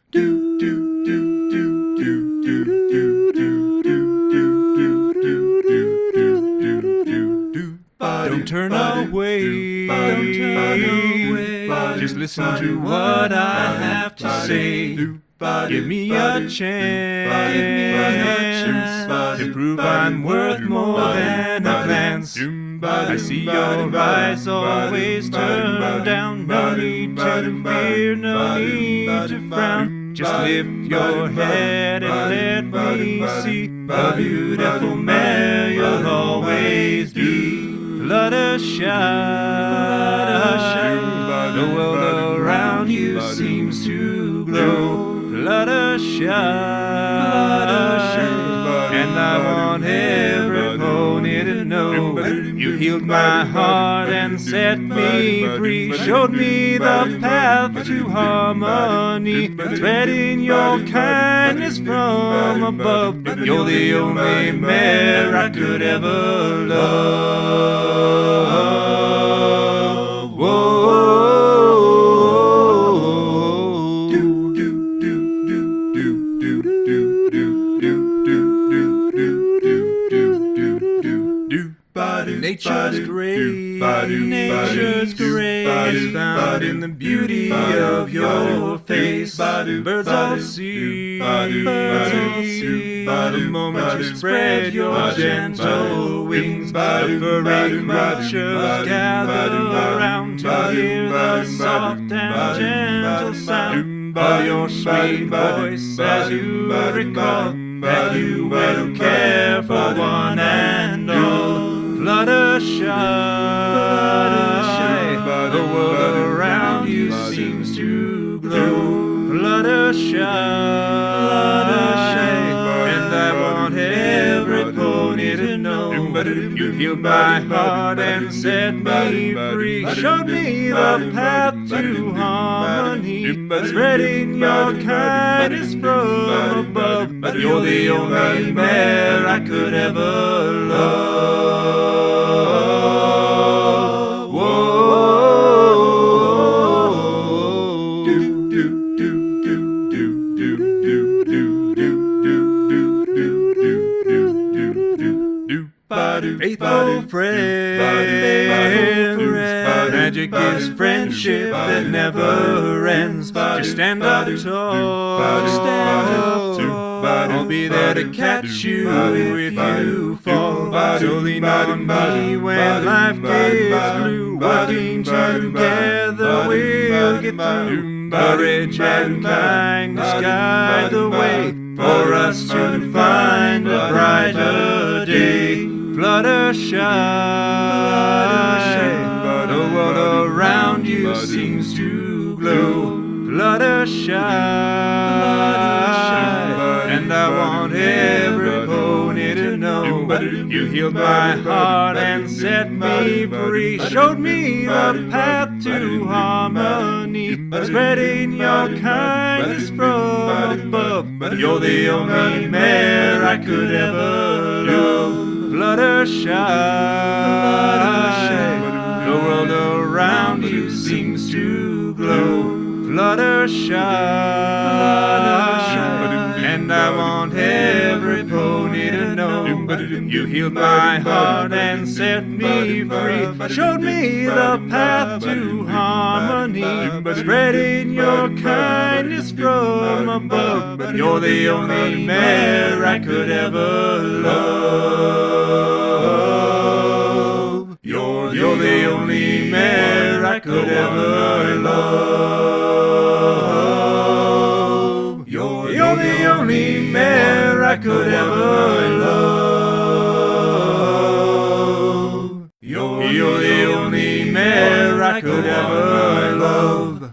Don't turn away. Don't turn away. Just listen to what I have to say. Give me a chance to prove I'm worth more than a glance. I see your eyes always turn down. No need to fear, no need to frown. Just lift your head and let me see the beautiful mare you'll always be. Fluttershy, the world around you seems to glow. Fluttershy, and I want every pony to know you healed my heart and set me free. Showed me the path to harmony, spreading your kindness from above. You're the only mare I could ever love. Whoa. Nature's great, nature's great is found in the beauty of your face. Birds all see, the moment you spread your gentle wings. The furry creatures gather around to hear the soft and gentle sound of your sweet voice as you recall that you will care for one and all. Fluttershy, the world around you seems to glow. Fluttershy, and I want every pony to know you healed my heart and set me free. Showed me the path to harmony, spreading your kindness from above. You're the only mare I could ever love. Faithful friend, magic is friendship that never ends. Just stand up tall, I'll be there to catch you if you fall. So lean on me when life gets blue. Working together we'll get through. Courage and kindness guide the way for us to find a brighter day. Fluttershy, the world around you seems to glow. Fluttershy, and I want every pony to know you healed my heart and set me free. Showed me the path to harmony, spreading your kindness from above. You're the only mare I could ever love. Fluttershy, the world around you seems to glow. Fluttershy, and I want every pony to know you healed my heart and set me free. Showed me the path to harmony, spreading your kindness from above. You're the only mare I could ever love. You're the only mare I could ever love. You're the only mare I could ever